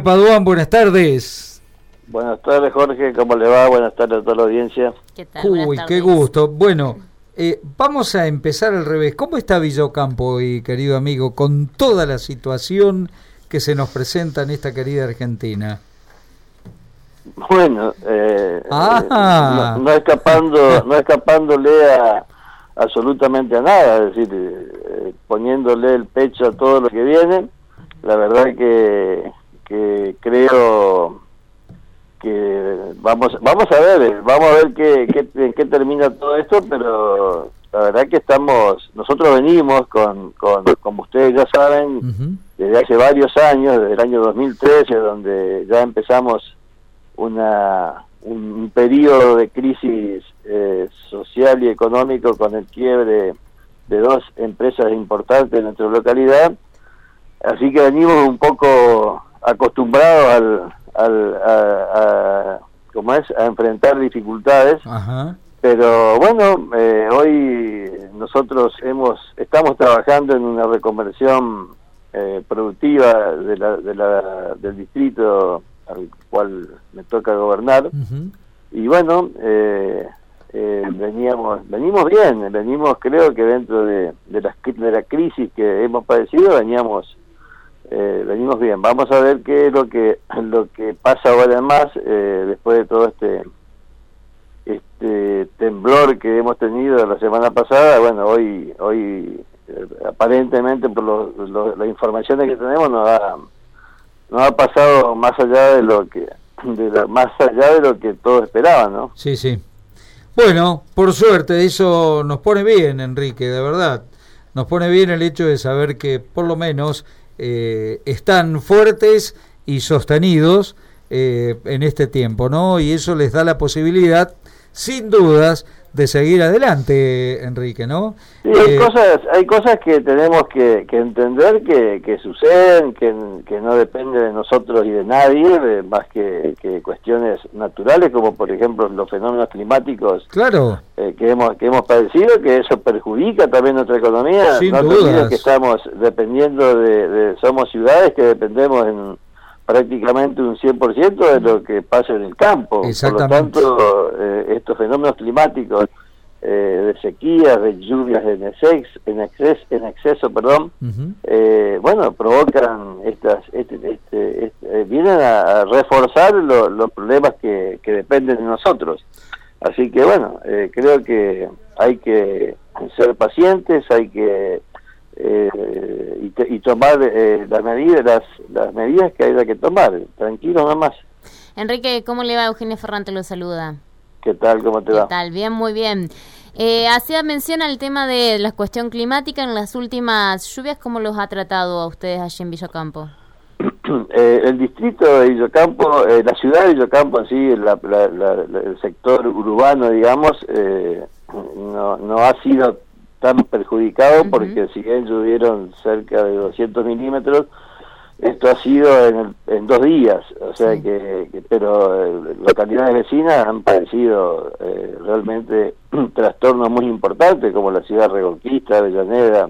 Paduán, buenas tardes. Buenas tardes, Jorge, ¿cómo le va? Buenas tardes a toda la audiencia. ¿Qué tal? Uy, qué gusto. Bueno, vamos a empezar al revés. ¿Cómo está Villocampo hoy, querido amigo, con toda la situación que se nos presenta en esta querida Argentina? Bueno, no escapándole absolutamente a nada, es decir, poniéndole el pecho a todo lo que viene. La verdad que creo que vamos a ver en qué termina todo esto, pero la verdad que nosotros venimos como ustedes ya saben, desde hace varios años, desde el año 2013, donde ya empezamos un periodo de crisis social y económico con el quiebre de dos empresas importantes en nuestra localidad. Así que venimos un poco acostumbrados a enfrentar dificultades. Ajá. Pero bueno, hoy nosotros estamos trabajando en una reconversión productiva del distrito al cual me toca gobernar. Y bueno, venimos bien, creo que dentro de la crisis que hemos padecido venimos bien. Vamos a ver qué es lo que pasa ahora más después de todo este temblor que hemos tenido la semana pasada. Bueno, hoy aparentemente por las informaciones que tenemos no ha pasado más allá de lo que todos esperaban, ¿no? Sí. Bueno, por suerte, eso nos pone bien, Enrique, de verdad. Nos pone bien el hecho de saber que por lo menos están fuertes y sostenidos en este tiempo, ¿no? Y eso les da la posibilidad, sin dudas, de seguir adelante, Enrique, ¿no? Sí, hay cosas que tenemos que entender que suceden, que no dependen de nosotros y de nadie, más que cuestiones naturales, como por ejemplo los fenómenos climáticos. Claro. Que hemos padecido, que eso perjudica también nuestra economía. Sin no te dudas. olvides que estamos dependiendo somos ciudades que dependemos en prácticamente un 100% de lo que pasa en el campo. Por lo tanto, estos fenómenos climáticos de sequías, de lluvias en exceso, bueno, provocan vienen a reforzar los problemas que dependen de nosotros. Así que bueno, creo que hay que ser pacientes, hay que y tomar las medidas que haya que tomar, tranquilo nomás. Enrique, ¿cómo le va? Eugenia Ferrante lo saluda. ¿Qué tal? ¿Cómo te va? ¿Qué tal? Bien, muy bien. Hacía mención al tema de la cuestión climática en las últimas lluvias. ¿Cómo los ha tratado a ustedes allí en Villocampo? El distrito de Villocampo, la ciudad de Villocampo en sí, el sector urbano, digamos, no ha sido tan perjudicado porque si bien llovieron cerca de 200 milímetros, esto ha sido en 2 días, o sea pero localidades vecinas han padecido realmente trastornos muy importantes, como la ciudad de Reconquista, Avellaneda,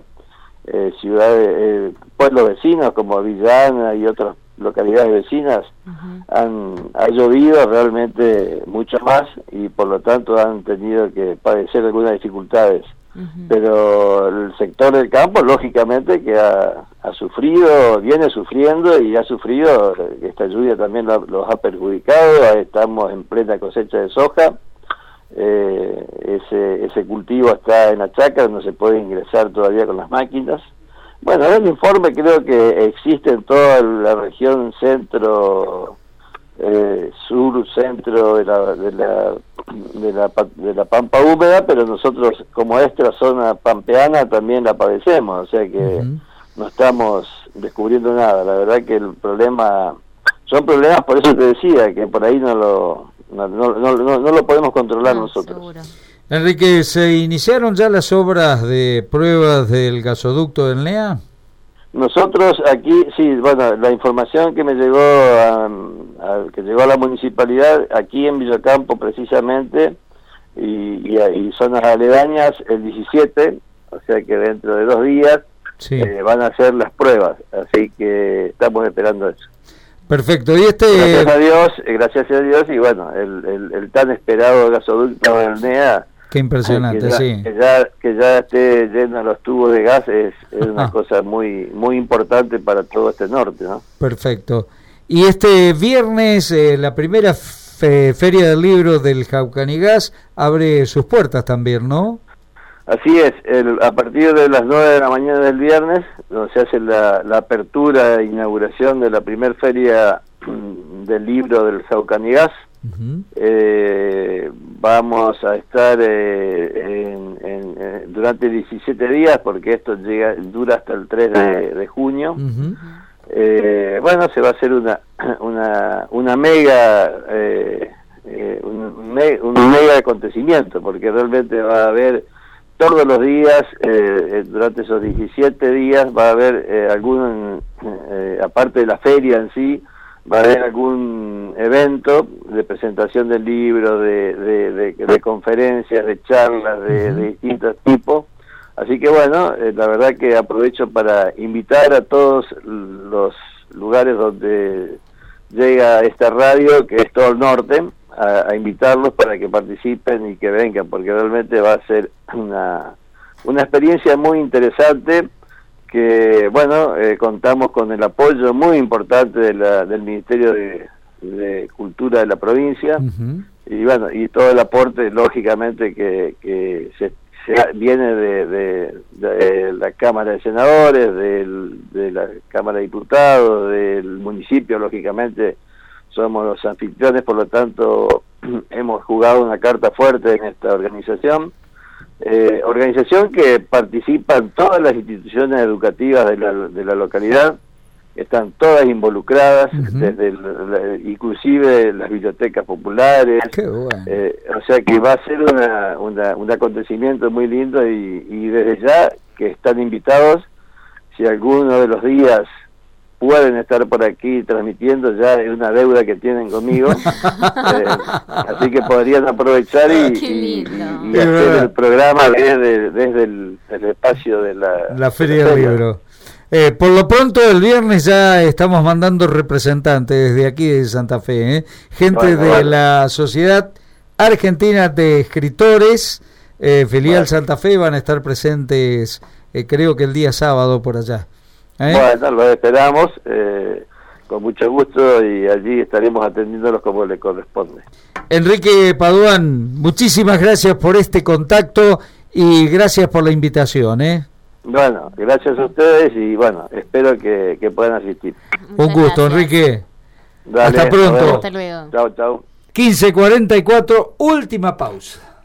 pueblos vecinos como Villana y otras localidades vecinas. Ha llovido realmente mucho más y por lo tanto han tenido que padecer algunas dificultades. Pero el sector del campo, lógicamente, que ha sufrido, viene sufriendo y ha sufrido, esta lluvia también los ha perjudicado. Estamos en plena cosecha de soja, ese cultivo está en la chacra, no se puede ingresar todavía con las máquinas. Bueno, el informe creo que existe en toda la región sur-centro de la pampa húmeda, pero nosotros como esta zona pampeana también la padecemos, o sea que no estamos descubriendo nada. La verdad que son problemas, por eso te decía que por ahí no lo podemos controlar nosotros. Seguro. Enrique, ¿se iniciaron ya las obras de pruebas del gasoducto del NEA? Nosotros aquí, sí, bueno, la información que me llegó que llegó a la municipalidad, aquí en Villocampo precisamente, y zonas aledañas, el 17, o sea que dentro de 2 días van a hacer las pruebas, así que estamos esperando eso. Perfecto. Y gracias a Dios, y bueno, el tan esperado gasoducto del NEA. Qué impresionante, sí. Que ya esté lleno los tubos de gas es una cosa muy muy importante para todo este norte, ¿no? Perfecto. Y este viernes la primera Feria del Libro del Jaucanigás abre sus puertas también, ¿no? Así es, a partir de las 9 de la mañana del viernes, donde se hace la apertura e inauguración de la primera Feria del Libro del Jaucanigás. Uh-huh. Vamos a estar durante 17 días, porque esto dura hasta el 3 de junio. Uh-huh. Bueno, se va a hacer una mega un mega acontecimiento, porque realmente va a haber todos los días, durante esos 17 días va a haber aparte de la feria en sí, va a haber algún evento de presentación del libro, de conferencias, de charlas de distintos tipos. Así que bueno, la verdad que aprovecho para invitar a todos los lugares donde llega esta radio, que es todo el norte, a invitarlos para que participen y que vengan, porque realmente va a ser una experiencia muy interesante, que bueno, contamos con el apoyo muy importante del Ministerio de Cultura de la provincia. Uh-huh. Y bueno, y todo el aporte lógicamente que se viene de la Cámara de Senadores, de la Cámara de Diputados, del municipio. Lógicamente somos los anfitriones, por lo tanto hemos jugado una carta fuerte en esta organización. Organización que participan todas las instituciones educativas de la localidad, están todas involucradas, uh-huh. desde inclusive las bibliotecas populares. Qué bueno. O sea que va a ser un acontecimiento muy lindo, y desde ya que están invitados, si alguno de los días pueden estar por aquí transmitiendo, ya es una deuda que tienen conmigo. Así que podrían aprovechar y hacer el programa desde el espacio de la Feria del Libro. Por lo pronto el viernes ya estamos mandando representantes desde aquí de Santa Fe, gente de la Sociedad Argentina de Escritores, filial Santa Fe, van a estar presentes creo que el día sábado por allá. Bueno, los esperamos con mucho gusto, y allí estaremos atendiéndolos como le corresponde. Enrique Paduan, muchísimas gracias por este contacto y gracias por la invitación. Bueno, gracias a ustedes, y bueno, espero que puedan asistir. Un gusto, Enrique. Dale, hasta pronto. Hasta luego. Chao, chao. 15:44, última pausa.